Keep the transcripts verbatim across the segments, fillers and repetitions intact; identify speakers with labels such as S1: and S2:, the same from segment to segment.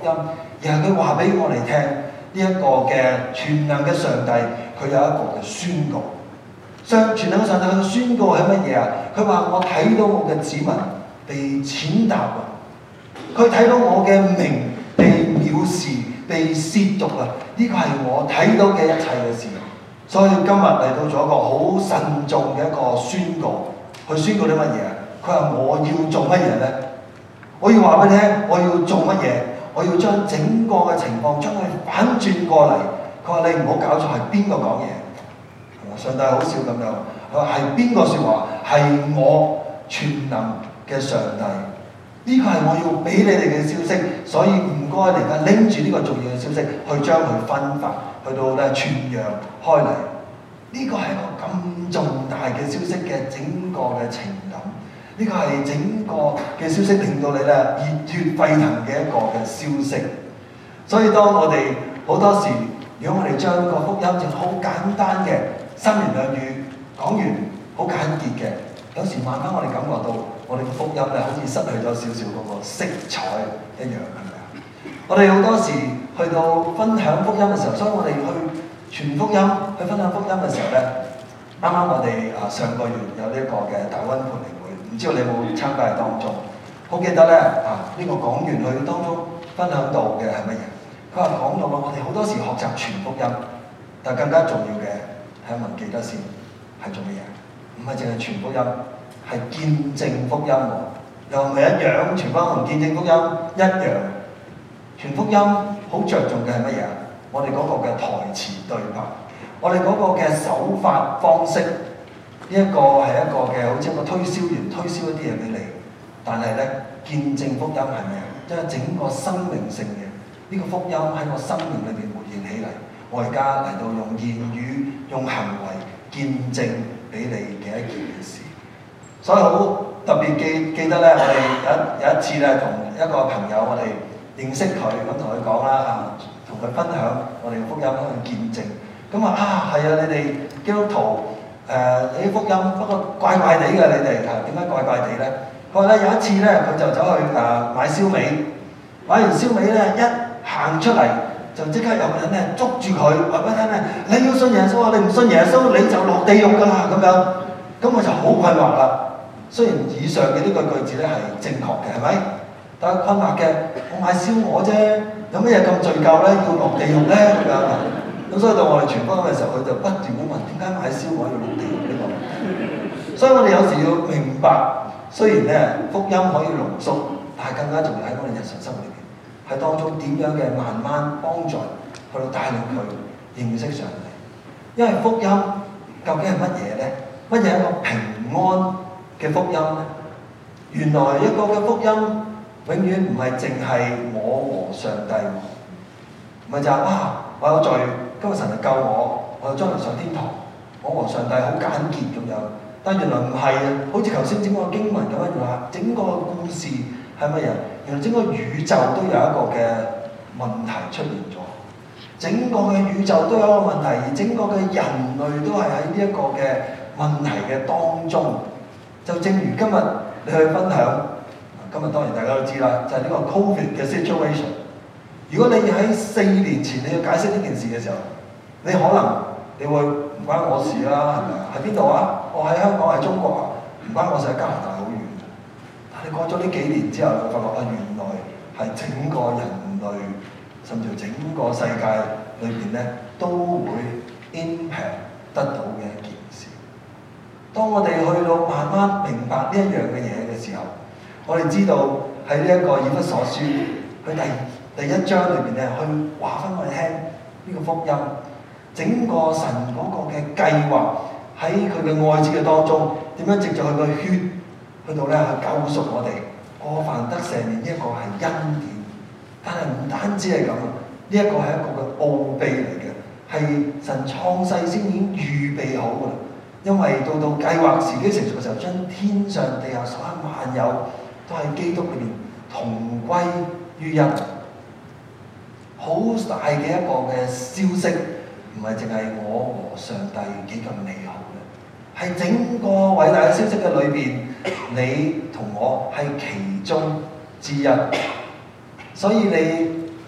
S1: 音，而係佢話俾我哋聽呢一個嘅全能嘅上帝，佢有一個嘅宣告。上全能嘅上帝佢嘅宣告係乜嘢啊？佢話我睇到我嘅子民被踐踏啊，佢睇到我嘅名被藐視、被褻瀆啊！呢個係我睇到嘅一切嘅事。所以今日嚟到咗一個好慎重嘅一個宣告，去宣告啲乜嘢啊？佢話我要做乜嘢呢？我要話俾你聽，我要做乜嘢？我要將整個嘅情況將佢反轉過嚟。佢話你唔好搞錯，係邊個講嘢？上帝好笑咁樣，佢話係邊個説話？係我全能嘅上帝。呢個係我要俾你哋嘅消息，所以唔該嚟緊拎住呢個重要嘅消息，去將佢分發，去到咧傳揚開嚟。呢個係一個咁重大嘅消息嘅整個嘅情感，呢個係整個嘅消息令到你咧熱血沸騰嘅一個嘅消息。所以當我哋好多時，如果我哋將個福音就好簡單嘅三言兩語講完，好簡潔嘅，有時慢慢我哋感覺到我哋嘅福音咧好似失去咗少少嗰個色彩一樣，係咪啊？我哋好多時去到分享福音嘅時候，所以我哋去傳福音、去分享福音嘅時候咧，啱啱我哋啊上個月有呢一個嘅大溫培靈會，唔知道你有冇參加喺當中？好記得咧啊，呢、這個講員佢當中分享到嘅係乜嘢？佢話講到我哋好多時學習傳福音，但更加重要嘅。睇下文記得先，係做乜嘢？唔係淨係傳福音，係見證福音喎。又唔係一樣，傳福音同見證福音一樣。傳福音好着重嘅係乜嘢啊？我哋嗰個嘅台詞對白，我哋嗰個嘅手法方式，呢、這、一個係一個嘅好似一個推銷員推銷一啲嘢俾你。但係咧，見證福音係咩啊？即係整個生命性嘅呢、這個福音喺我生命裏邊活現起嚟。我而家嚟到用言語、用行為見證俾你嘅一件嘅事，所以好特別記記得咧，我哋有一有一次咧，同一個朋友我哋認識佢，咁同佢講啦啊，同佢分享我哋嘅福音，同佢見證。咁啊啊，係啊，你哋基督徒誒，你啲福音不過怪怪地嘅，你哋係點解怪怪地咧？佢話咧有一次咧，佢就走去誒、呃、買燒味，買完燒味咧一行出嚟。就即刻有個人咧捉住佢，話俾佢聽咧，你要信耶穌啊！你唔信耶穌你就落地獄㗎啦咁樣。咁我就好困惑啦。雖然以上嘅呢個句子咧係正確嘅，係咪？但係困惑嘅，我買燒鵝啫，有咩嘢咁罪疚咧？要落地獄咧咁樣。咁所以到我哋傳福音嘅時候，佢就不斷咁問：點解買燒鵝要落地獄呢個？所以我哋有時要明白，雖然咧福音可以濃縮，但係更加重要喺我哋日常生活裏邊。喺當中點樣嘅慢慢幫助去到帶領佢認識上帝，因為福音究竟係乜嘢咧？乜嘢係一個平安嘅福音咧？原來一個嘅福音永遠唔係淨係我和上帝，唔係就係哇我有罪，今日神就救我，我就將來上天堂，我和上帝好簡潔咁樣。但原來唔係啊，好似頭先整個經文咁樣，原來整個故事係乜嘢？原來整個宇宙都有一個嘅問題出現咗，整個嘅宇宙都有一個問題，而整個嘅人類都係喺呢一個嘅問題嘅當中。就正如今日你去分享，今日當然大家都知啦，就係、是、呢個 Covid 嘅 situation。如果你喺四年前你要解釋呢件事嘅時候，你可能你會唔關我事啦，係咪啊？喺邊度啊？我喺香港，喺中國啊，唔關我事，喺加拿大好遠。你過咗呢幾年之後，你發覺啊，原來係整個人類，甚至整個世界裏邊咧，都會 impact 得到嘅一件事。當我哋去到慢慢明白呢一樣嘅嘢嘅時候，我哋知道喺呢一個以弗所書佢第第一章裏邊咧，去話翻我哋聽呢個福音，整個神嗰個嘅計劃喺佢嘅愛子嘅當中，點樣藉著佢嘅血。去到咧去救贖我哋，過犯得赦免，呢一個係恩典。但係唔單止係咁啊，呢一個係一個嘅奧秘嚟嘅，係神創世先已經預備好㗎啦。因為到到計劃時機成熟嘅時候，將天上地下所有萬有都喺基督裏面同歸於一。好大嘅一個嘅消息，唔係淨係我和上帝幾咁美好嘅，係整個偉大嘅消息嘅裏邊。你同我係其中之一，所以你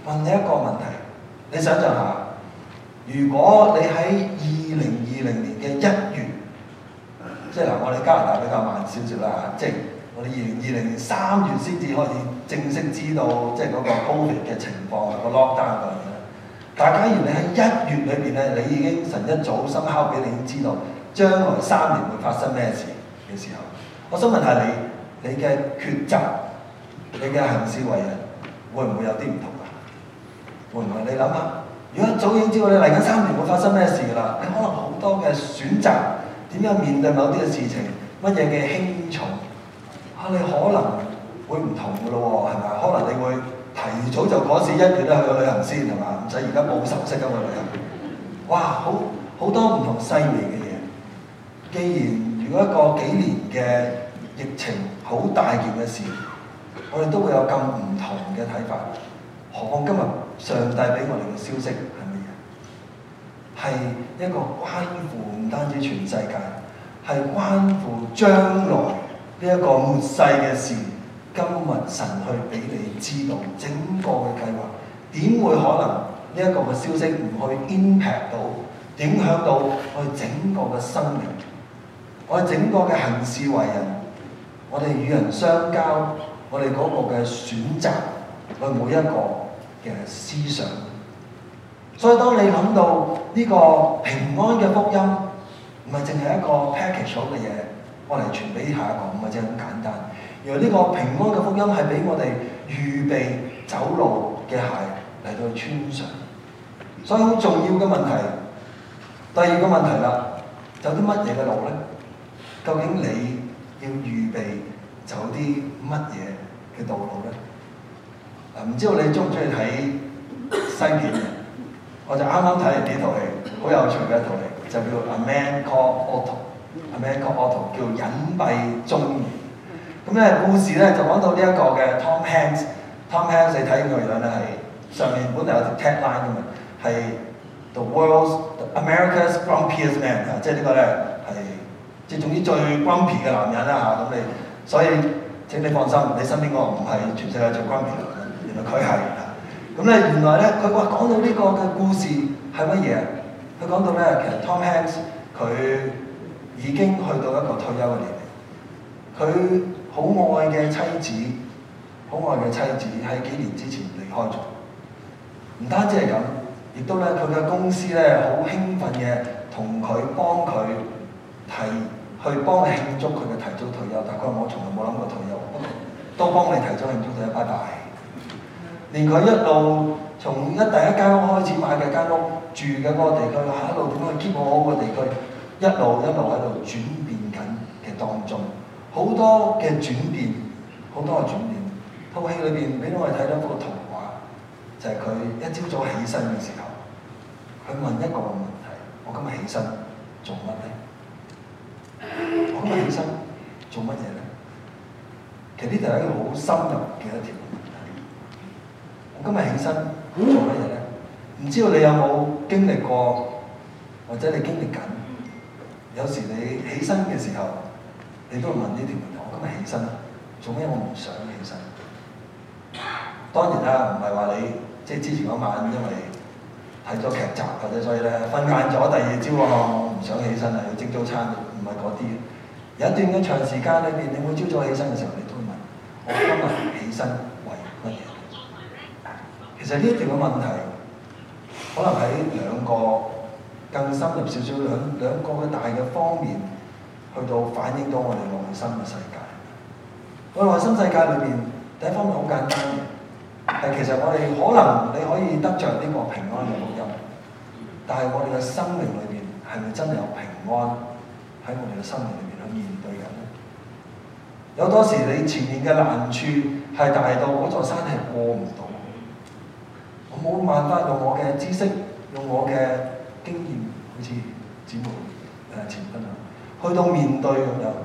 S1: 問你一個問題，你想象下，如果你喺二零二零年嘅一月，即係嗱，我哋加拿大比較慢少少啦嚇，即係我哋二零二零年三月先至開始正式知道即係嗰個 Covid 嘅情況個 lockdown 嗰樣嘢。但係假如你喺一月裏邊咧，你已經神一早深敲俾你已經知道將來三年會發生咩事嘅時候，我想問下你，你嘅抉擇，你嘅行事為人，會唔會有啲唔同啊？會唔會？你諗下，如果一早已經知道你嚟緊三年會發生咩事㗎啦，你可能好多嘅選擇，點樣面對某啲嘅事情，乜嘢嘅輕重，啊，你可能會唔同㗎咯喎，係咪？可能你會提早就嗰時一月咧去旅行先係嘛，唔使而家冇仇息咁去旅行。哇，好好多唔同細微嘅嘢。既然如果一個幾年嘅疫情好大件嘅事，我哋都會有咁唔同嘅睇法。何況今日上帝俾我哋嘅消息係乜嘢？係一個關乎唔單止全世界，係關乎將來呢一個末世嘅事。今日神去俾你知道整個嘅計劃，點會可能呢一個嘅消息唔去 impact 到，影響到我哋整個嘅生命，我哋整個嘅行事為人，我哋與人相交，我哋嗰個嘅選擇，我哋每一個嘅思想。所以當你諗到呢個平安嘅福音，唔係淨係一個 package 好嘅嘢，我嚟傳俾下一個，唔係淨係咁簡單。原來呢個平安嘅福音係俾我哋預備走路嘅鞋嚟到去穿上。所以好重要嘅問題，第二個問題啦，走啲乜嘢嘅路咧？究竟你要預備走啲乜嘢嘅道路咧？啊，唔知道你中唔中意睇西片嘅？我就啱啱睇完呢套戲，好有趣嘅一套戲，就叫 A Man Called Otto。A Man Called Otto 叫隱蔽中年。咁咧故事咧就講到呢一個嘅 Tom Hanks。Tom Hanks 你睇佢樣咧係上面本嚟有條 tagline 㗎嘛，係 The World's America's Grumpiest Man 啊，即係呢個咧係即係總之最 grumpy 嘅男人啦嚇。咁你所以請你放心，你身邊個唔係全世界最 grumpy 嘅男人，原來佢係啊。咁咧原來咧佢話講到呢個嘅故事係乜嘢？佢講到咧其實 Tom Hanks 佢已經去到一個退休嘅年齡，佢好愛嘅妻子，好愛嘅妻子喺幾年之前離開咗。唔單止係咁，亦都咧佢嘅公司咧好興奮嘅，同佢幫佢提去幫佢慶祝佢嘅提早退休。但係佢話我從來冇諗過退休，都幫你提早慶祝退休，拜拜。連佢一路從一第一間屋開始買嘅間屋住嘅嗰個地區，一路點樣去 keep 好個地區，一路一路喺度轉變緊嘅當中。好多嘅轉變，好多嘅轉變。套戲裏邊俾我哋睇到一幅圖畫，就係、是、佢一朝早起身嘅時候，佢問一個問題：我今日起身做乜咧？我今日起身做乜嘢咧？其實呢條係一個好深入嘅一條問題。我今日起身做乜嘢咧？唔知道你有冇經歷過，或者你經歷緊？有時你起身嘅時候，你都會問呢條問題：我今日起身做咩？我唔想起身。當然啦，唔係話你即係之前嗰晚因為睇咗劇集或者所以咧瞓晏咗，第二朝我唔想起身啊，要蒸早餐，唔係嗰啲。有一段嘅長時間裏邊，你每朝早起身嘅時候，你都會問：我今日起身為乜嘢？其實呢一條嘅問題，可能喺兩個更深入少少兩兩個嘅大嘅方面，去到反映到我哋內心嘅世界。我哋內心世界裏邊，第一方面好簡單嘅，係其實我哋可能你可以得着呢個平安嘅福音，但係我哋嘅生命裏邊係咪真係有平安喺我哋嘅生命裏邊去面對緊咧？有多時你前面嘅難處係大到嗰座山係過唔到，我冇辦法用我嘅知識，用我嘅經驗，好似姊妹誒前分享，去到面對咁樣，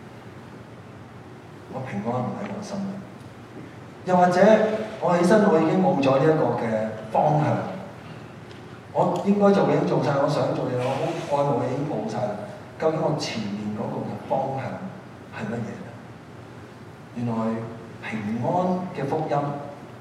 S1: 我平安唔喺我心裏。又或者我起身，我已經冇咗呢一個嘅方向，我應該做嘅已經做晒，我想做嘅我好愛慕嘅已經冇晒啦。究竟我前面嗰個嘅方向係乜嘢咧？原來平安嘅福音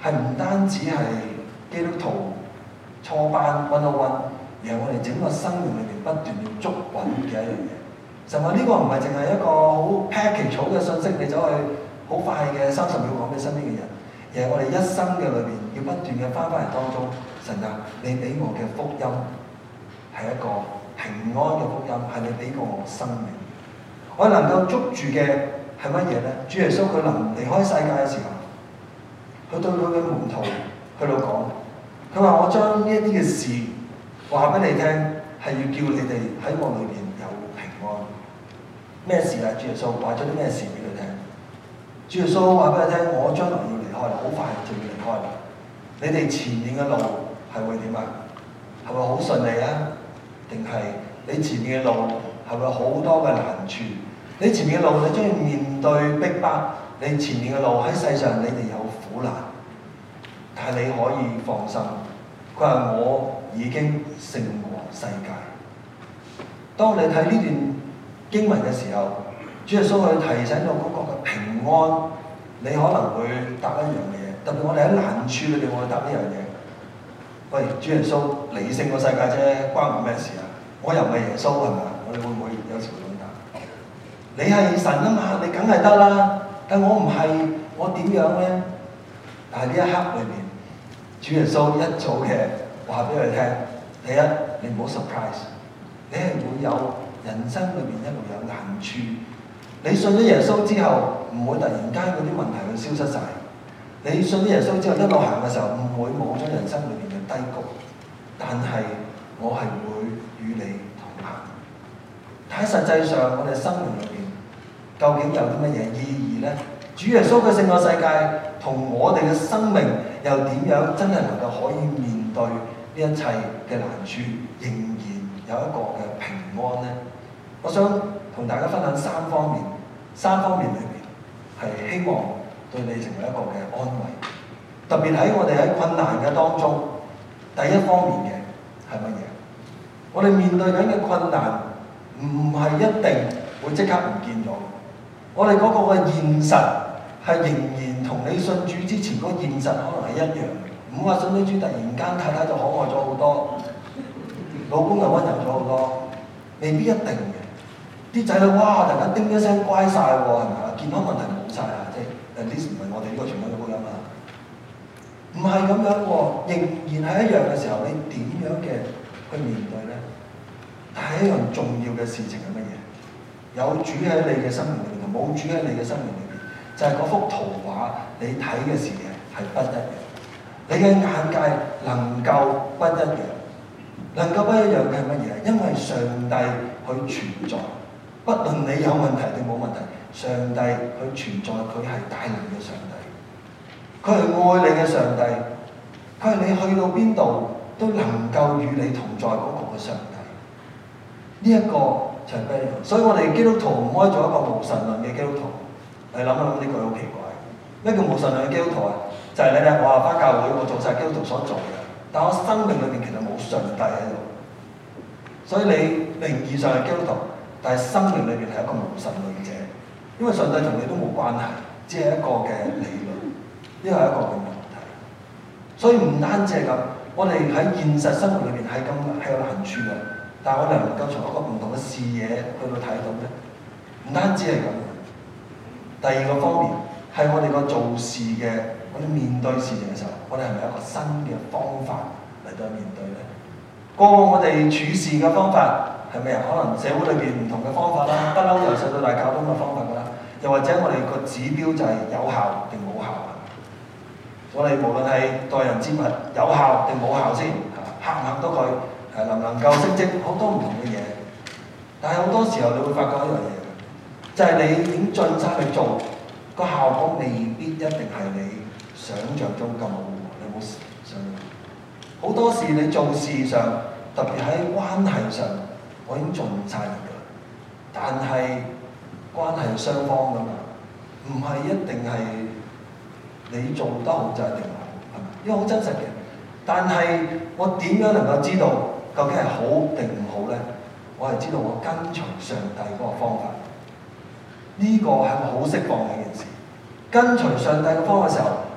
S1: 係唔單止係基督徒初班一零一，而係我哋整個生命裏邊不斷要捉穩嘅一樣嘢。神話呢個唔係淨係一個好 package 好嘅信息，你走去好快嘅三十秒講俾身邊嘅人，而係我哋一生嘅裏邊要不斷嘅翻返嚟當中。神啊，你俾我嘅福音係一個平安嘅福音，係你俾過我生命。我能夠捉住嘅係乜嘢咧？主耶穌佢臨離開世界嘅時候，佢對佢嘅門徒去到講，佢話我將呢一啲嘅事話俾你聽，係要叫你哋喺我裏邊有平安。咩事啊？主耶穌話咗啲咩事俾佢聽？主耶穌話俾佢聽，我將來要離開啦，好快就要離開啦。你哋前面嘅路係會點啊？係咪好順利啊？定係你前面嘅路係咪好多嘅難處？你前面嘅路你將要面對逼迫，你前面嘅路喺世上你哋有苦難，但係你可以放心。佢話我已經勝過世界。當你睇呢段經文嘅時候，主耶穌佢提醒到嗰個嘅平安，你可能會答一樣嘢。特別我哋喺難處裏邊，我會答呢樣嘢。喂，主耶穌，你勝過世界啫，關我咩事啊？我又唔係耶穌係咪？我哋會唔會有時會咁答？你係神啊嘛，你梗係得啦。但我唔係，我點樣咧？但係呢一刻裏邊，主耶穌一早嘅話俾佢聽：第一，你唔好 surprise， 你係會有人生裏邊一路有難處。你信咗耶穌之後，唔會突然間嗰啲問題會消失晒。你信咗耶穌之後一路行嘅時候，唔會冇咗人生裏邊嘅低谷。但係我係會與你同行。喺實際上，我哋生命裏邊究竟有啲乜嘢意義咧？主耶穌嘅勝過世界，同我哋嘅生命又點樣真係能夠可以面對呢一切嘅難處，仍然有一個嘅平安咧？我想同大家分享三方面，三方面裏邊係希望對你成為一個嘅安慰。特別喺我哋喺困難嘅當中，第一方面嘅係乜嘢？我哋面對緊嘅困難唔係一定會即刻唔見咗。我哋嗰個嘅現實係仍然同你信主之前嗰個現實可能係一樣嘅。唔好話信咗主突然間太太就可愛咗好多，老公又溫柔咗好多，未必一定嘅。啲仔女哇突然間叮一聲乖晒喎，係咪啊？健康問題冇晒啊，即係誒呢唔係我哋呢個傳統嘅福音啊。唔係咁樣喎，仍然係一樣嘅時候，你點樣嘅去面對咧？但係一樣重要嘅事情係乜嘢？有主喺你嘅生命裏邊，同冇主喺你嘅生命裏邊，就係、是、嗰幅圖畫你睇嘅視野係不一樣。你嘅眼界能夠不一樣，能夠不一樣嘅係乜嘢？因為上帝佢存在，不論你有問題定冇問題，上帝佢存在，佢係大能嘅上帝。佢係愛你嘅上帝，佢係你去到邊度都能夠與你同在嗰個嘅上帝。呢、這、一個就係咩？所以我哋基督徒唔可以做一個無神論嘅基督徒。你諗一諗呢句好奇怪。咩叫無神論嘅基督徒啊？就係、是、你咧，我話返教會，我做晒基督徒所做嘅，但我生命裏邊其實冇上帝喺度。所以你名義上係基督徒，但係生命裏邊係一個無神論者，因為上帝同你都冇關係，只係一個嘅理論。呢個係一個嘅問題，所以唔單止係咁，我哋喺現實生活裏邊係咁係有難處嘅，但係我哋能夠從一個唔同嘅視野去到睇到咧，唔單止係咁。第二個方面係我哋個做事嘅，我哋面對事情嘅時候，我哋係咪有一個新嘅方法嚟到面對咧？過往我哋處事嘅方法係咪啊？可能社會裏邊唔同嘅方法啦，不嬲由細到大教到咁嘅方法㗎啦，又或者我哋個指標就係有效定冇效。我哋無論係待人接物有效定冇效先，嚇，行唔行到佢，誒能唔能夠升職，好多唔同嘅嘢。但係好多時候你會發覺一樣嘢，就係、是、你已經盡晒去做，個效果未必一定係你想像中咁好。你有冇想？好多時你做事上，特別喺關係上，我已經盡晒力㗎啦。但係關係雙方㗎嘛，唔係一定係。你做得好就一定好，係咪？因為好真實嘅。但係我點樣能夠知道究竟係好定唔好咧？我係知道我跟隨上帝嗰個方法。呢、這個係我好釋放嘅一件事。跟隨上帝嘅方法嘅時候，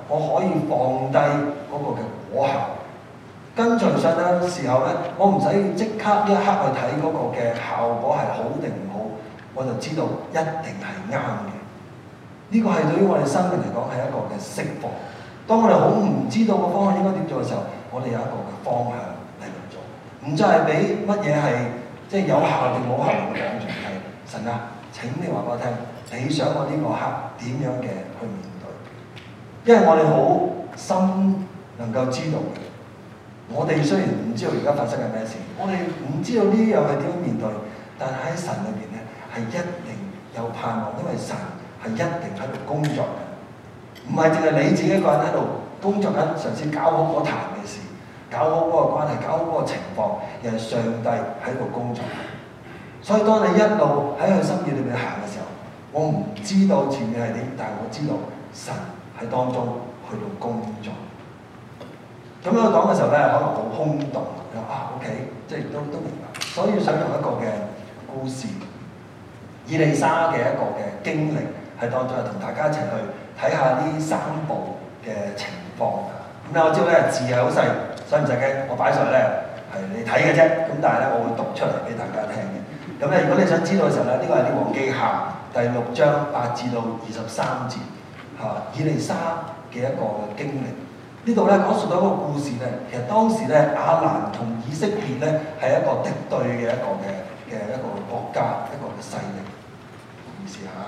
S1: 我可以放低嗰個嘅果效。跟隨上帝嘅時候咧，我唔使即刻一刻去睇嗰個嘅效果係好定唔好，我就知道一定係啱嘅。呢、這個係對於我哋生命嚟講係一個嘅釋放。當我哋好唔知道個方向應該點做嘅時候，我哋有一個嘅方向嚟做，唔再係俾乜嘢係即係有效定冇效嘅講住係神啊！請你話俾我聽，你想我呢個刻點樣嘅去面對？因為我哋好心能夠知道嘅。我哋雖然唔知道而家發生緊咩事，我哋唔知道呢樣係點樣面對，但係喺神裏邊咧係一定有盼望，因為神係一定喺度工作嘅，唔係淨係你自己一個人喺度工作緊，嘗試搞好嗰壇嘅事，搞好嗰個關係，搞好嗰個情況，而係上帝喺度工作。所以當你一路喺佢心意裏面行嘅時候，我唔知道前面係點，但係我知道神喺當中去到工作。咁樣講嘅時候咧，可能好空洞啊 ，OK， 即係都都明白。所以想用一個嘅故事，以利沙嘅一個嘅經歷喺當中，同大家一齊去睇下呢三步嘅情況。咁咧我知道咧字係好細，所以唔使驚，我擺上去咧係你睇嘅啫。咁但係咧我會讀出嚟俾大家聽嘅。咁咧如果你想知道嘅時候咧，呢、這個係《列王記下》第六章八至到二十三節，嚇、啊、以利沙嘅一個經歷。呢度咧講述到一個故事咧，其實當時咧亞蘭同以色列咧係一個敵對嘅一個嘅嘅一個國家，一個嘅勢力。唔好意思嚇，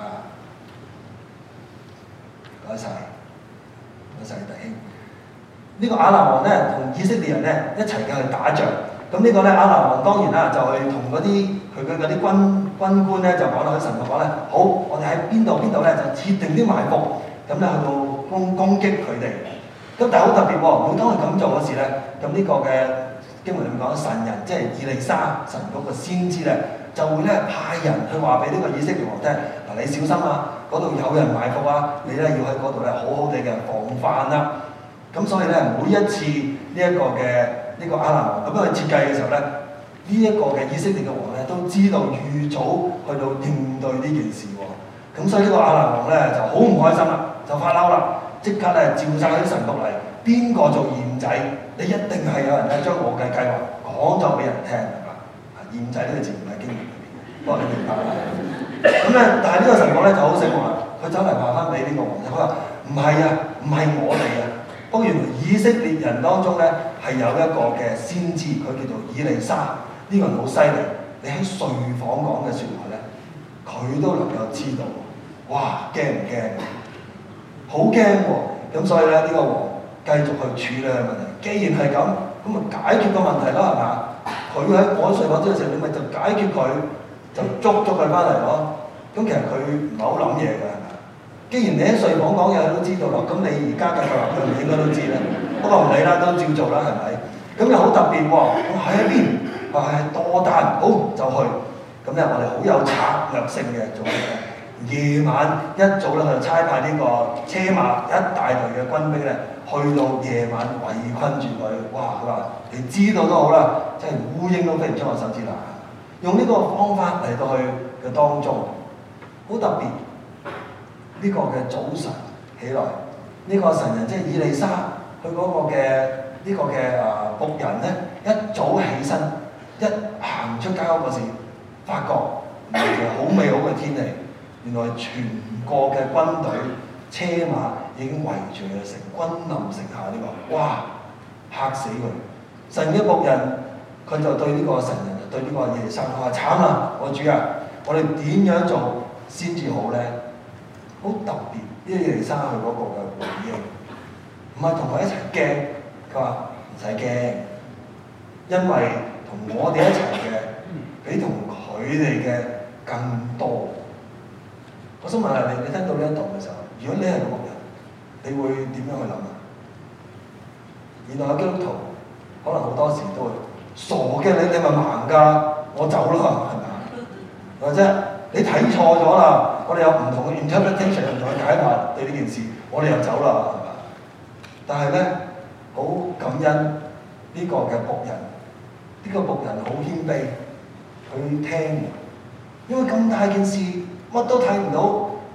S1: 唔該晒，唔該晒弟兄。呢、這個亞蘭王咧同以色列人咧一齊嘅去打仗。咁呢個咧亞蘭王當然啦，就係同嗰啲佢嘅嗰啲軍軍官咧就講啦，佢神就講咧，好，我哋喺邊度邊度咧就設定啲埋伏，咁咧去到攻攻擊佢哋。咁但係好特別喎，每當佢咁做嗰時咧，咁呢個嘅經文裏面講神人，即係以利沙神嗰個先知咧，就會咧派人去話俾呢個以色列王聽，嗱你小心啊，嗰度有人埋伏啊，你咧要喺嗰度咧好好地嘅防範啦。咁所以咧每一次呢一個嘅呢、這個亞蘭王咁樣去設計嘅時候咧，呢、這、一個嘅以色列嘅王咧都知道預早去到應對呢件事喎。咁所以呢個亞蘭王咧就好唔開心啦，就發嬲啦。即刻咧召晒啲神僕嚟，邊個做驗仔？你一定係有人咧將我嘅計劃講咗俾人聽，係嘛？啊，驗仔呢個字唔係經文裏邊嘅，不過你明白啦。咁咧，但係呢個神僕咧就好醒目啦，佢走嚟話翻俾呢個王仔，佢話唔係啊，唔係我哋啊。不過原來以色列人當中咧係有一個嘅先知，佢叫做以利沙，呢、這個人好犀利。你喺睡房講嘅説話咧，佢都能夠知道。哇，驚唔驚？好驚喎！咁所以咧，呢、這個王繼續去處理個問題。既然係咁，咁咪解決個問題咯，係嘛？佢喺我睡房嗰陣時，你咪就解決佢，就捉咗佢翻嚟咯。咁其實佢唔係好諗嘢㗎，係嘛？既然你喺睡房講嘢，佢都知道咯。咁你而家嘅計劃，佢唔應該都知啦。不過唔理啦，都照做啦，係咪？咁又好特別喎！我喺一邊，話係多單，好就去。咁咧，我哋好有策略性嘅做嘢。夜晚一早咧，佢就差派呢個車馬一大隊嘅軍兵咧，去到夜晚圍困住佢。哇！佢話你知道都好啦，真係烏蠅都飛唔出我手指啦。用呢個方法嚟到去嘅當中，好特別。呢、這個嘅早晨起來，呢、這個神人即係以利沙，佢嗰個嘅呢、這個嘅啊僕人咧，一早起身，一行出街嗰時，發覺原來好美好嘅天氣。原來全個嘅軍隊車馬已經圍住佢城，軍臨城下呢個，哇！嚇死佢！神嘅僕人佢就對呢個神人，對呢個以利沙佢話：慘啊！我主啊，我哋點樣做先至好咧？好特別，呢個以利沙佢嗰個嘅回應，唔係同佢一齊驚，佢話唔使驚，因為同我哋一齊嘅比同佢哋嘅更多。我想問下你，你聽到呢一度嘅時候，如果你係個僕人，你會點樣去諗啊？現代嘅基督徒可能好多時都會傻嘅，你你咪盲㗎，我走啦，係咪啊？或者你睇錯咗啦，我哋有唔同嘅 interpretation，唔同嘅解法對呢件事，我哋又走啦，係嘛？但係咧，好感恩呢個嘅僕人，呢、這個僕人好謙卑，佢聽，因為咁大件事。乜都睇唔到，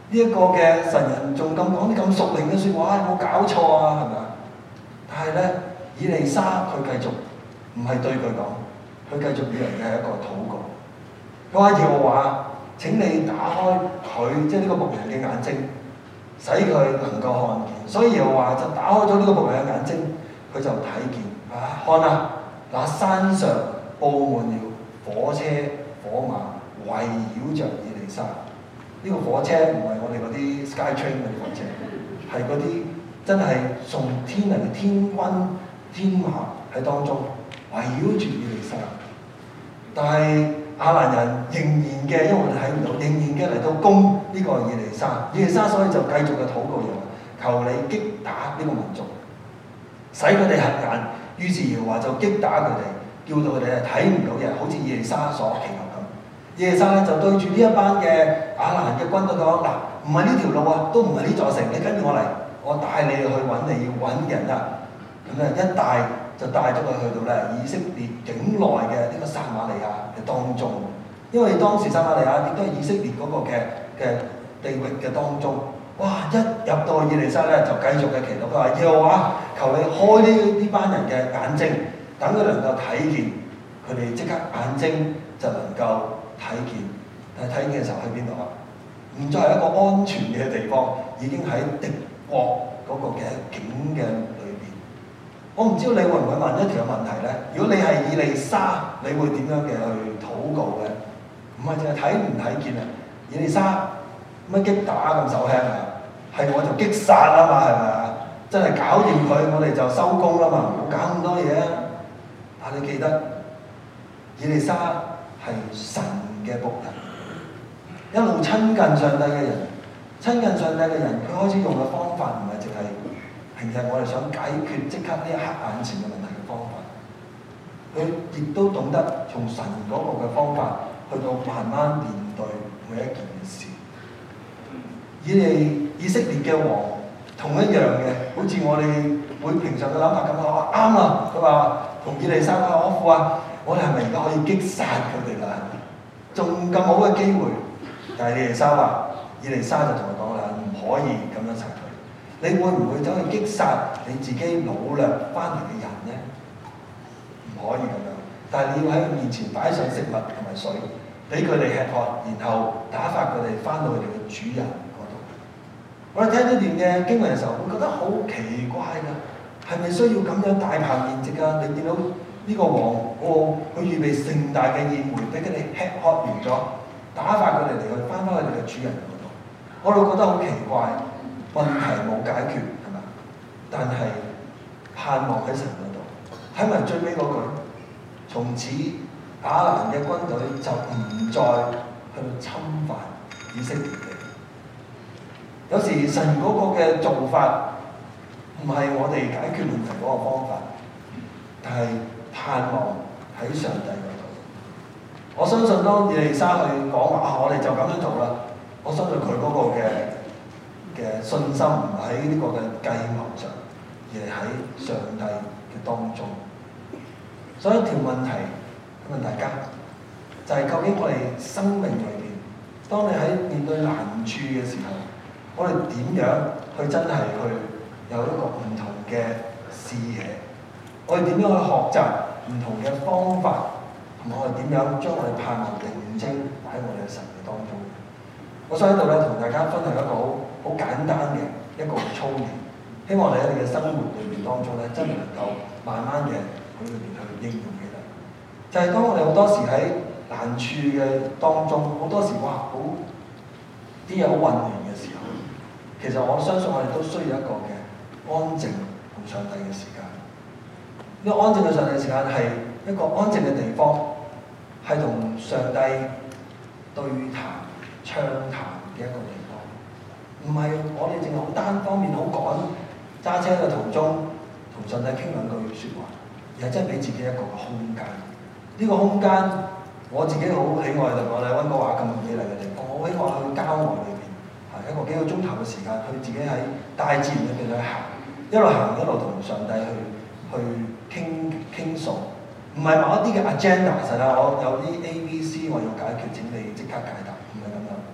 S1: 呢一個嘅神人仲咁講啲咁屬靈嘅説話，有冇搞錯啊？係咪啊？但係咧，以利沙佢繼續唔係對佢講，佢繼續以為嘅係一個禱告。佢話：耶和華，請你打開佢，即係呢個僕人嘅眼睛，使佢能夠看見。所以耶和華就打開咗呢個僕人嘅眼睛，佢就睇見啊！看啊，那山上佈滿了火車火馬，圍繞着以利沙。呢個火車唔係我哋嗰啲 Skytrain 嗰啲火車，係嗰啲真係從天嚟嘅天軍天馬喺當中圍繞住以利沙。但係亞蘭人仍然嘅，因為我哋睇唔到，仍然嘅嚟到攻呢個以利沙。以利沙所以就繼續嘅禱告，又求你擊打呢個民族，使佢哋瞎眼。於是耶和華就擊打佢哋，叫到佢哋係睇唔到嘢，好似以利沙所祈求咁。以利沙咧就對住呢一班嘅亞蘭嘅軍隊講：嗱，唔係呢條路啊，都唔係呢座城，你跟住我嚟，我帶你去揾你要揾嘅人啊。咁咧一帶就帶咗佢去到咧以色列境內嘅呢個撒瑪利亞嘅當中，因為當時撒瑪利亞亦都係以色列嗰個嘅嘅地域嘅當中。哇！一入到以利沙咧，就繼續嘅祈禱，佢話：耶和華，求你開呢呢班人嘅眼睛，等佢能夠睇見，佢哋即刻眼睛就能夠睇見。但係睇見嘅時候去邊度啊？唔再係一個安全嘅地方，已經喺敵國嗰個嘅境嘅裏邊。我唔知道你會唔會問一條問題咧？如果你係以利沙，你會點樣嘅去禱告咧？唔係淨係睇唔睇見啊！以利沙乜擊打咁手輕啊？係我就擊殺啊嘛，係咪啊？真係搞掂佢，我哋就收工啦嘛，唔好搞咁多嘢啊！但你記得，以利沙係神嘅僕人，一路親近上帝嘅人，親近上帝嘅人，佢開始用嘅方法唔係淨係平日我哋想解決即刻呢一刻眼前嘅問題嘅方法，佢亦都懂得從神嗰個嘅方法去到慢慢面對每一件嘅事。以利以色列嘅王同一樣嘅，好似我哋會平常嘅諗法咁話啱啊！佢話同以利沙講：我父啊，我哋係咪而家可以擊殺佢哋啦？仲咁好嘅機會，但係以利沙話：以利沙就同佢講啦，唔可以咁樣殺佢。你會唔會走去擊殺你自己擄掠翻嚟嘅人呢？唔可以咁樣。但係你要喺佢面前擺上食物同埋水，俾佢哋吃喝，然後打發佢哋翻到佢哋嘅主人。我哋聽呢段嘅經文嘅時候，會覺得好奇怪㗎，係咪需要咁樣大排筵席啊？你見到呢個王，哦，佢預備盛大嘅宴會，俾佢哋吃喝完咗，打發佢哋嚟去翻返佢哋嘅主人嗰度，我哋覺得好奇怪，問題冇解決係嘛？但係盼望喺神嗰度，睇埋最尾嗰句，從此亞蘭嘅軍隊就唔再去侵犯以色列地。有時神嗰個嘅做法唔係我哋解決問題嗰個方法，但係盼望喺上帝嗰度。我相信當以利沙去講話啊，我哋就咁樣做啦。我相信佢嗰個嘅嘅信心唔喺呢個嘅計謀上，而係喺上帝嘅當中。所以一條問題問大家，就係、是、究竟我哋生命裏邊，當你喺面對難處嘅時候，我哋點樣去真係去有一個唔同嘅視野？我哋點樣去學習唔同嘅方法，同埋我哋點樣將我哋盼望定睛喺我哋嘅神嘅當中？我想喺度咧同大家分享一個好好簡單嘅一個操練，希望你喺你嘅生活裏面當中咧，真係能夠慢慢嘅喺裏面去應用起嚟。就係、是、當我哋好多時喺難處嘅當中，好多時哇好啲嘢好混亂嘅時候。其實我相信我哋都需要一個嘅安靜同上帝嘅時間。呢、這個安靜嘅上帝嘅時間係一個安靜嘅地方，係同上帝對談、暢談嘅一個地方。唔係我哋淨係好單方面好趕揸車嘅途中同上帝傾兩句説話，而係真係俾自己一個空間。呢、這個空間我自己好喜愛，就我哋溫哥華咁美麗嘅地方，我好喜愛去郊外裏邊。一個幾個鐘頭嘅時間，佢自己喺大自然裏邊去行，一路行一路同上帝去去傾傾訴，唔係某一啲嘅 agenda，實係我有啲 A、B、C 我要解決，請你即刻解答，唔係咁樣，就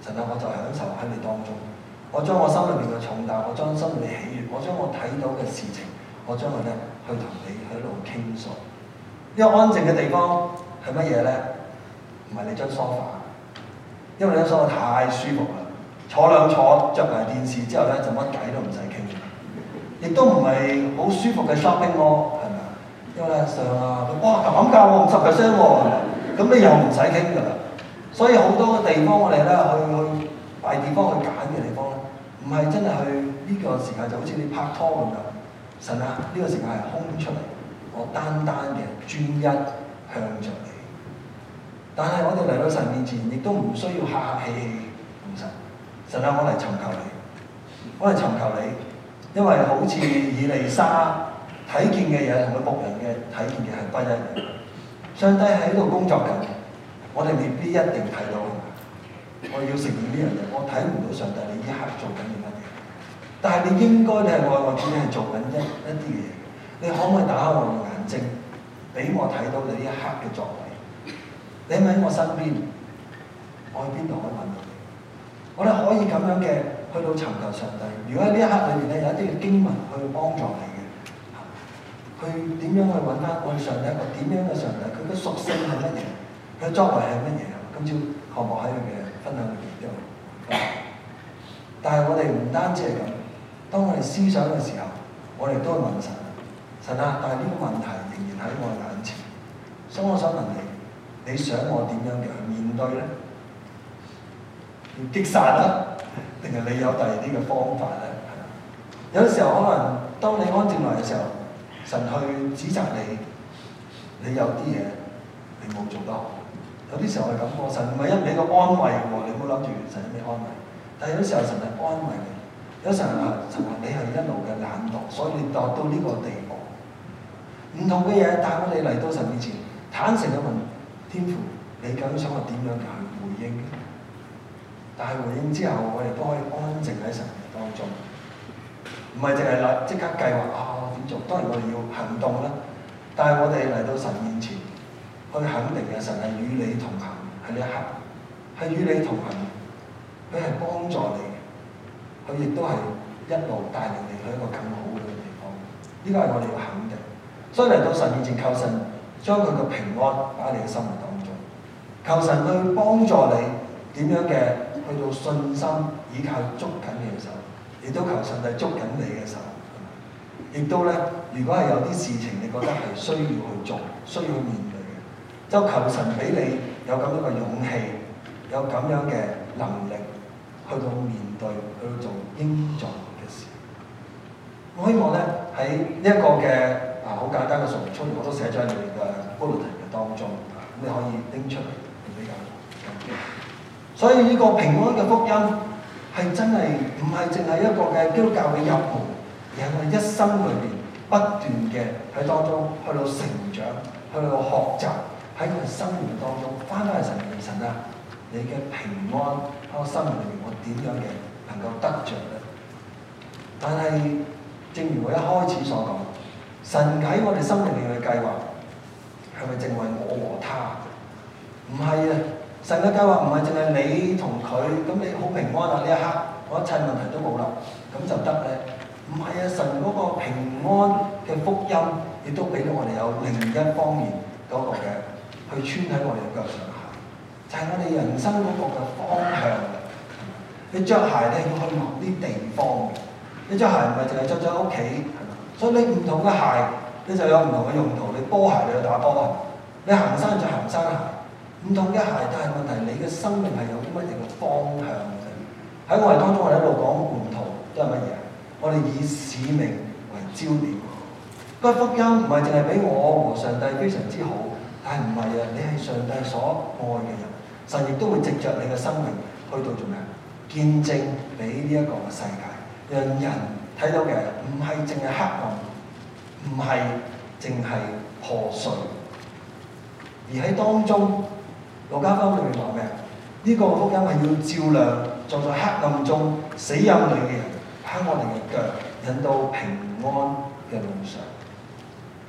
S1: 神啊，我就享受喺你當中，我將我心裏邊嘅重擔，我將心裏嘅喜悅，我將我睇到嘅事情，我將佢咧去同你喺度傾訴。呢個安靜嘅地方係乜嘢咧？唔係你張梳化，因為你張梳化太舒服啦，坐兩坐，着埋電視之後咧就乜偈都唔使傾，亦都唔係好舒服嘅 shopping mall，係咪啊？因為咧上啊，哇減價喎，五十 percent 喎，咁你又唔使傾㗎啦。所以好多嘅地方我哋咧去去大地方去揀嘅地方咧，唔係真係去呢個時間就好似你拍拖咁樣，神啊呢個時間係空出嚟，我單單嘅專一向着你。但係我哋嚟到神面前，亦都唔需要客客氣氣同神。神啊，我嚟尋求你，我嚟尋求你，因為好似以利沙睇見嘅嘢同佢牧人嘅睇見嘅係不一樣。上帝喺度工作緊，我哋未必一定睇到。我要承認呢樣嘢，我睇唔到上帝你呢刻做緊啲乜嘢。但係你應該你係愛我主，你係做緊一一啲嘢。你可唔可以打開我嘅眼睛，俾我睇到你呢一刻嘅作為？你喺唔喺我身邊？我去邊度可以揾到你？我哋可以咁樣嘅去到尋求上帝。如果喺呢一刻裏邊咧有一啲嘅經文去幫助你嘅，去點樣去揾翻我哋上帝一個點樣嘅上帝？佢嘅屬性係乜嘢？佢嘅作為係乜嘢？今朝項目喺佢嘅分享裏邊都有。但係我哋唔單止係咁，當我哋思想嘅時候，我哋都會問神：神啊！但係呢個問題仍然喺我眼前，所以我想問你。你想我點樣嘅去面對咧？要擊殺啦，定係你有第二啲嘅方法咧？有時候可能當你安靜落嚟嘅時候，神去指責你，你有啲嘢你冇做得好。有啲時候係咁喎，神唔係一味嘅安慰喎，你唔好諗住神一味安慰。但係有啲時候神係安慰你，有時候神話你係一路嘅懶惰，所以你達到呢個地步。唔同嘅嘢，但係我哋嚟到神面前，坦誠嘅問。天父，你究竟想我點樣去回應？但係回應之後，我哋都可以安靜喺神嘅當中，唔係淨係立即刻計劃啊點做。當然我哋要行動啦，但係我哋嚟到神面前，去肯定嘅神係與你同行喺呢一刻，係與你同行，佢係幫助你嘅，佢亦都係一路帶領你去一個更好嘅地方。呢個係我哋要肯定。所以嚟到神面前求神。將佢嘅平安擺喺你嘅生活當中，求神去幫助你點樣嘅去到信心倚靠捉緊你嘅手，亦都求神係捉緊你嘅手，亦都咧，如果係有啲事情你覺得係需要去做、需要去面對嘅，就求神俾你有咁樣嘅勇氣，有咁樣嘅能力去到面對，去到做應做嘅事。我希望咧喺呢一個嘅。啊，好簡單嘅數出嚟，我都寫咗喺你哋嘅 bulletin 嘅當中，咁、啊、你可以拎出嚟比較緊要。所以呢個平安嘅福音係真係唔係淨係一個嘅基督教嘅入門，而係我哋一生裏邊不斷嘅喺當中去到成長，去到學習，喺佢生活當中翻返去神嘅神啊，你嘅平安喺我生命裏邊，我點樣嘅能夠得着咧？但係正如我一開始所講。神喺我哋生命裏嘅計劃係咪淨為我和他？唔係啊！神嘅計劃唔係淨係你同佢，咁你好平安啊！呢一刻我一切問題都冇啦，咁就得咧？唔係啊！神嗰個平安嘅福音，亦都俾到我哋有另一方面嗰個嘅去穿喺我哋嘅腳上行，就係、是、我哋人生嗰個嘅方向。你着鞋咧要去某啲地方，你着鞋唔係淨係着咗喺屋企。所以你唔同嘅鞋，你就有唔同嘅用途。你波鞋你去打波鞋，你行山就行山鞋，唔同嘅鞋。但係問題，你嘅生命係有啲乜嘢嘅方向嘅？喺我哋當中，我哋一路講門徒都係乜嘢？我哋以使命為焦點。個福音唔係淨係俾我和上帝非常之好，但係唔係啊！你係上帝所愛嘅人，神亦都會藉着你嘅生命去到做咩？見證俾呢一個嘅世界，讓人。睇到嘅唔係淨係黑暗，唔係淨係破碎，而喺當中，路加福音裏面話咩？呢、這個福音係要照亮坐在黑暗中死蔭裏嘅人，喺我哋嘅腳引到平安嘅路上。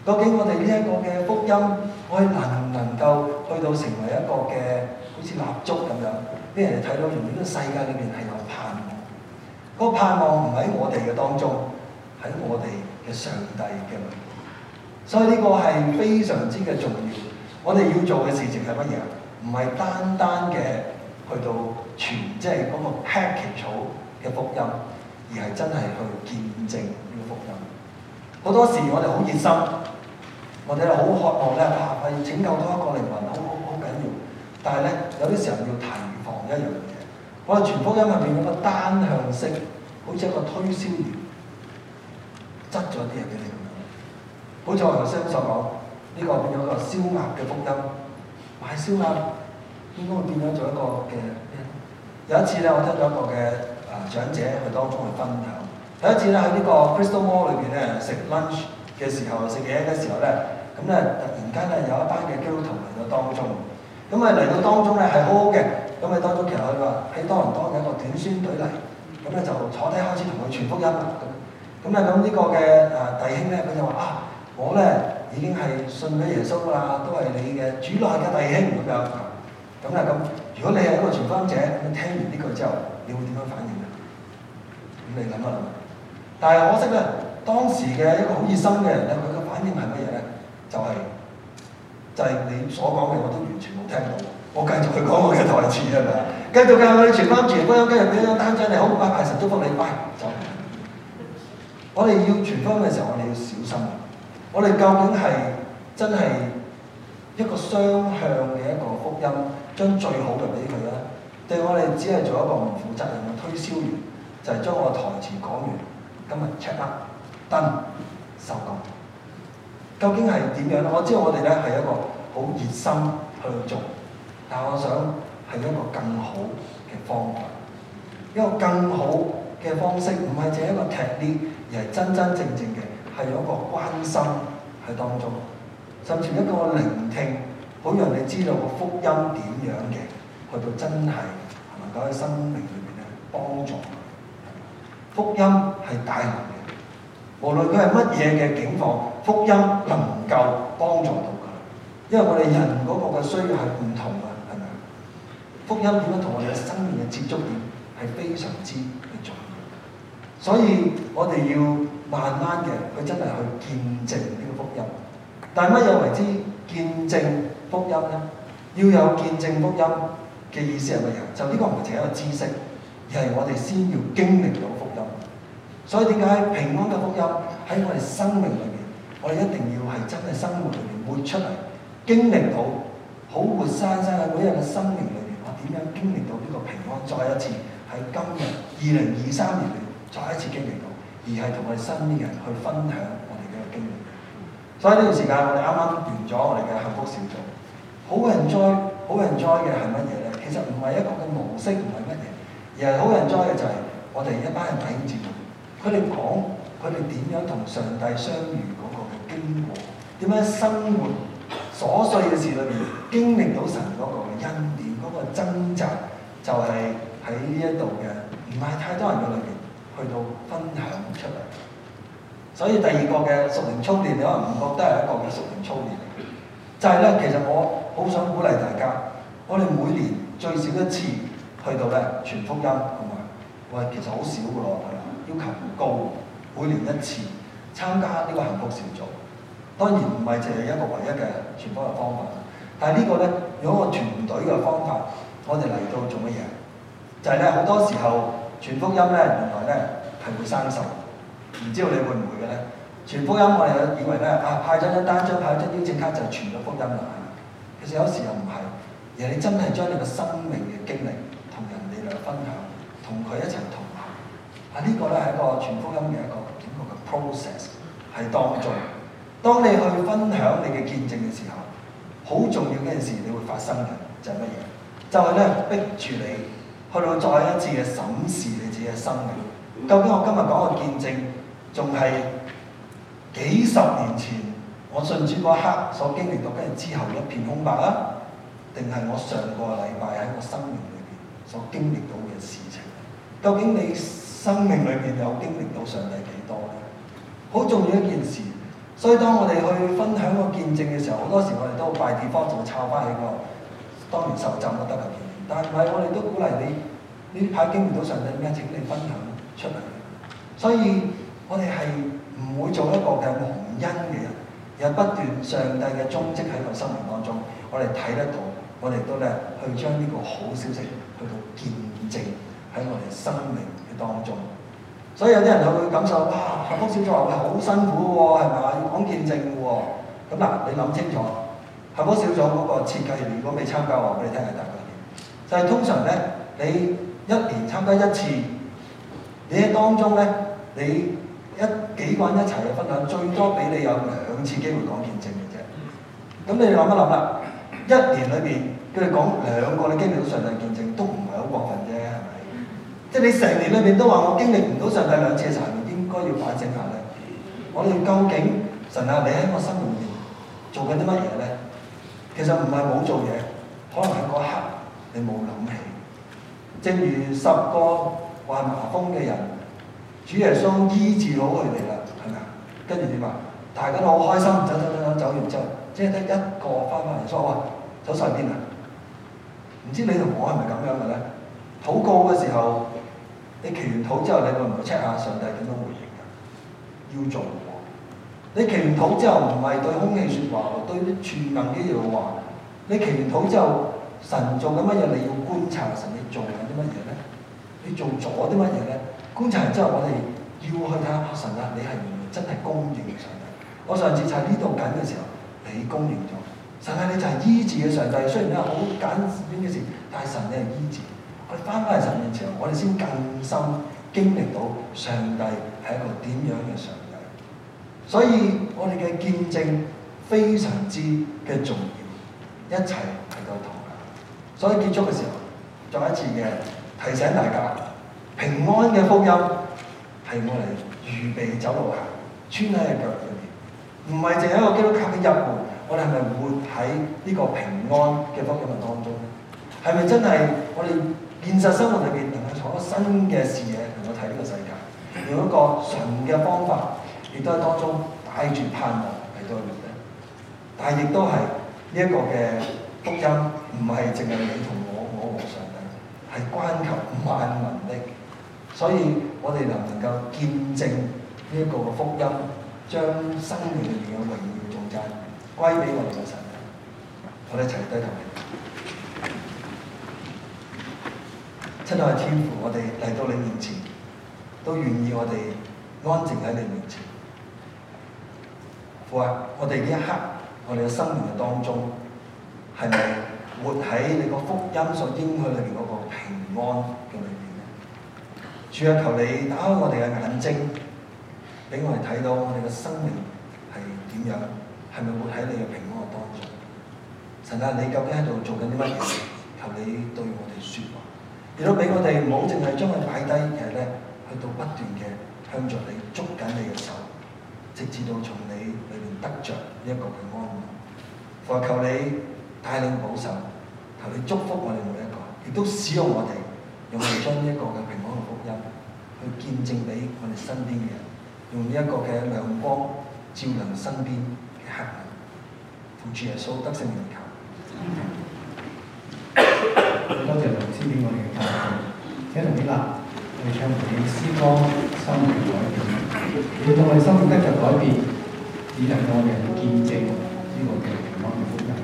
S1: 究竟我哋呢一個嘅福音，我哋能唔能夠去到成為一個嘅好似蠟燭咁樣，俾人哋睇到原來呢個世界裏面係有盼望。嗰個盼望唔喺我哋嘅當中，喺我哋嘅上帝嘅裏面。所以呢個係非常之嘅重要。我哋要做嘅事情係乜嘢？唔係單單嘅去到傳，即係嗰個 package 嘅福音，而係真係去見證呢個福音。好多時我哋好熱心，我哋好渴望咧，哇！係拯救多一個靈魂，好好好緊要。但係咧，有啲時候要提防一樣嘢。我哋傳福音入面有個單向式，好似一個推銷員，執咗啲嘢俾你咁樣。好似我頭先所講，呢、這個變咗個燒鴨嘅福音，賣燒鴨應該會變咗做一個嘅咩？有一次咧，我聽到一個嘅啊長者去當中去分享。有一次咧喺呢個 Crystal Mall 裏邊咧食 lunch 嘅時候，食嘢嘅時候咧，咁咧突然間咧有一班嘅基督徒嚟到當中，咁啊嚟到當中咧係好好嘅，咁啊當中其實佢話喺多倫多嘅一個短宣隊嚟，咁咧就坐低開始同佢傳福音啦。咁咧咁呢個嘅啊弟兄咧佢就話啊，我咧已經係信咗耶穌啦，都係你嘅主內嘅弟兄咁樣。咁咧咁，如果你係一個傳福音者，咁聽完呢句之後，你會點樣反應啊？咁你諗一諗。但係可惜咧，當時嘅一個好熱心嘅人咧，佢嘅反應係乜嘢咧？就係、是、就係、是、你所講嘅，我都完全冇聽到。我繼續去講我嘅台詞係咪啊？繼續教我哋傳翻傳福音，跟住俾張單張你，好拜拜神祝福你，拜走。我哋要傳福音嘅時候，我哋要小心。我哋究竟係真係一個雙向嘅一個福音，將最好嘅俾佢啦，定我哋只係做一個唔負責任嘅推銷員，就係、是、將我台詞講完。今日 check up 燈收工，究竟係點樣咧？我知道我哋咧係一個好熱心去做，但係我想係一個更好嘅方法，一個更好嘅方式，唔係淨係一個 technique，而係真真正正嘅係有一個關心喺當中，甚至一個聆聽，好讓你知道個福音點樣嘅，去到真係能夠喺生命裏邊咧幫助。福音係大能嘅，無論佢係乜嘢嘅境況，福音能夠幫助到佢。因為我哋人嗰個嘅需要係唔同嘅，係咪？福音點樣同我哋嘅生命嘅接觸點係非常之嘅重要。所以我哋要慢慢嘅去真係去見證呢個福音。但係乜嘢為之見證福音咧？要有見證福音嘅意思係乜嘢？就呢個唔係淨係一個知識，而係我哋先要經歷到福音。所以點解平安嘅福音喺我哋生命裏邊，我哋一定要係真係生活裏邊活出嚟，經歷到好活生生喺每一日嘅生命裏邊，我點樣經歷到呢個平安？再一次喺今日二零二三年裏再一次經歷到，而係同我哋身邊嘅人去分享我哋嘅經歷。所以呢段時間我哋啱啱完咗我哋嘅幸福小組，好 enjoy，好 enjoy 嘅係乜嘢咧？其實唔係一個嘅模式，唔係乜嘢，而係好 enjoy 嘅就係我哋一班人弟兄姊妹。佢哋講佢哋點樣同上帝相遇嗰個嘅經過，點樣生活瑣碎嘅事裏邊經歷到神嗰個嘅恩典，嗰、那個掙扎，就係喺呢一度嘅，唔係太多人嘅裏邊去到分享出嚟。所以第二個嘅屬靈操練，你可能唔覺得係一個嘅屬靈操練嚟嘅，就係、是、咧，其實我好想鼓勵大家，我哋每年最少一次去到咧傳福音，同埋喂，其實好少嘅咯。要求唔高，每年一次參加呢個幸福小組，當然唔係淨係一個唯一嘅傳福音方法。但係呢個咧，如果個團隊嘅方法，我哋嚟到做乜嘢？就係咧好多時候傳福音咧，原來咧係會生鏽，唔知道你會唔會嘅咧？傳福音我哋以為咧啊派咗張單張派咗張邀請卡就傳咗福音啦，其實有時又唔係，而係你真係將你個生命嘅經歷同人哋嚟分享，同佢一齊同。啊！呢個咧係一個傳福音嘅一個整個嘅 process 係當中。當你去分享你嘅見證嘅時候，好重要嘅一件事你會發生嘅就係乜嘢？就係咧逼住你去到再一次嘅審視你自己嘅生命。究竟我今日講嘅見證，仲係幾十年前我信主嗰一刻所經歷到，跟住之後一片空白啊？定係我上個禮拜喺我生命裏邊所經歷到嘅事情？究竟你生命裏面有經歷到上帝幾多咧？好重要一件事， 所以當我哋去分享個見證嘅時候，好多時我哋都拜地方就會抄翻起個當年受浸都得嘅見證。但係唔係，我哋都鼓勵你呢排經歷到上帝咩？請你分享出嚟。所以我哋係唔會做一個嘅蒙恩嘅人，而係不斷上帝嘅蹤跡喺個生命當中，我哋睇得到，我哋都咧去將呢個好消息去到見證喺我哋生命嘅當中。所以有啲人就會感受，哇！幸福小組話會好辛苦喎，係咪啊？要講見證喎。咁嗱，你諗清楚，幸福小組嗰個設計，如果未參加，話俾你聽係大概點？就係、是、通常咧，你一年參加一次，你喺當中咧，你一幾個人一齊去分享，最多俾你有兩次機會講見證嘅啫。咁你諗一諗啦，一年裏邊佢哋講兩個你經歷到上帝見證，都唔係好過分啫，係咪？即係你成年裏邊都話我經歷唔到上帝兩次嘅時候，應該要反省下咧。我哋究竟神啊，你喺我生命裏邊做緊啲乜嘢咧？其實唔係冇做嘢，可能喺嗰一刻你冇諗起。正如十個患麻風嘅人，主耶穌醫治好佢哋啦，係咪啊？跟住點啊？大家都好開心，走走走走走完之後，即係得一個翻返嚟，所以話走晒邊啊？唔知你同我係咪咁樣嘅咧？禱告嘅時候。你祈完禱之後，你會唔會 check 下上帝點樣回應㗎？要做喎。你祈完禱之後，唔係對空氣説話喎，對啲全能嘅嘢話。你祈完禱之後，神做緊乜嘢？你要觀察神，你做緊啲乜嘢咧？你做咗啲乜嘢咧？觀察完之後，我哋要去睇下神啊，你係唔係真係公認嘅上帝？我上次就喺呢度緊嘅時候，你公認咗。神啊，你就係醫治嘅上帝。雖然咧好簡短嘅事，但係神你係醫治。我哋翻返去神面前，我哋先更深經歷到上帝係一個點樣嘅上帝。所以我哋嘅見證非常之嘅重要，一齊喺度同行。所以結束嘅時候，再一次嘅提醒大家，平安嘅福音係我哋預備走路行，穿喺嘅腳裏面，唔係淨係一個基督教嘅入門。我哋係咪活喺呢個平安嘅福音嘅當中咧？係咪真係我哋現實生活裏邊能夠從一個新嘅視野能夠睇呢個世界，用一個純嘅方法，亦都喺當中帶住盼望嚟到去活咧？但係亦都係呢一個嘅福音，唔係淨係你同我，我和上帝，係關及萬民的。所以我哋能唔能夠見證呢一個嘅福音，將生命裏邊嘅榮耀頌讚歸俾我哋嘅神？我哋一齊低頭。親愛嘅天父，我哋嚟到你面前，都願意我哋安靜喺你面前。父啊，我哋呢一刻，我哋嘅生命嘅當中，係咪活喺你個福音所應許裏邊嗰個平安嘅裏邊咧？主啊，求你打開我哋嘅眼睛，俾我哋睇到我哋嘅生命係點樣，係咪活喺你嘅平安嘅當中？神啊，你究竟喺度做緊啲乜嘢？求你對我哋説話。亦都俾我哋唔好淨係將佢擺低，而係咧去到不斷嘅向着你捉緊你嘅手，直至到從你裏面得着呢一個嘅安慰。求求你帶領保守，求你祝福我哋每一個，亦都使用我哋，用嚟將呢一個嘅平安嘅福音去見證俾我哋身邊嘅人，用呢一個嘅亮光照亮身邊嘅黑暗。奉主耶穌得勝名求。
S2: 多謝老師俾我哋嘅教導，請同你立，我哋唱回應詩歌，生命改變，令到我哋生命得着改變，以能夠我哋見證呢個嘅平安嘅福音。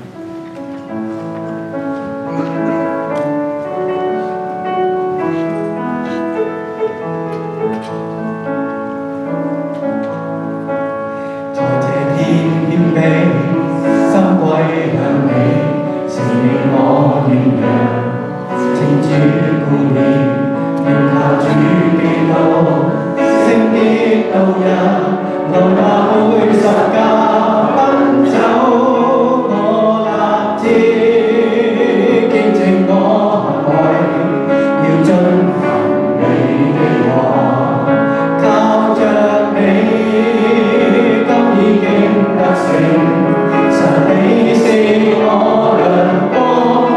S2: 在這天謙卑，心歸向你，承認我軟弱。主顧念，仍靠主基督，聖潔道人，路那去十架奔走，我立志見證我行為，要遵行你的話，靠着你，今已經得勝，神你是我亮光。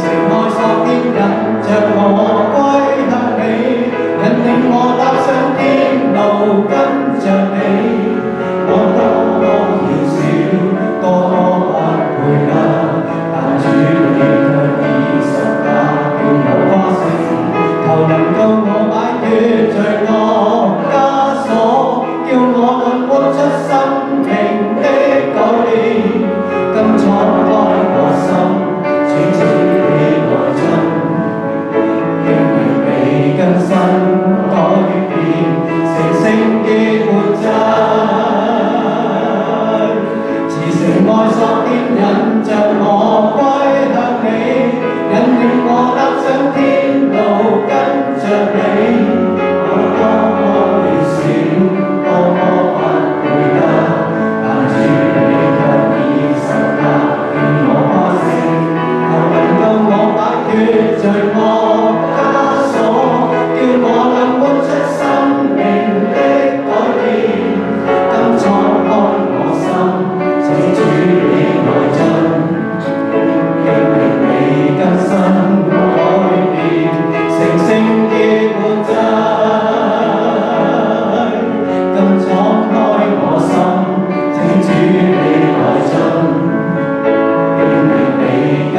S2: 引着我歸向你，引領我踏上天路，跟着你，我多麼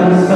S2: 更深。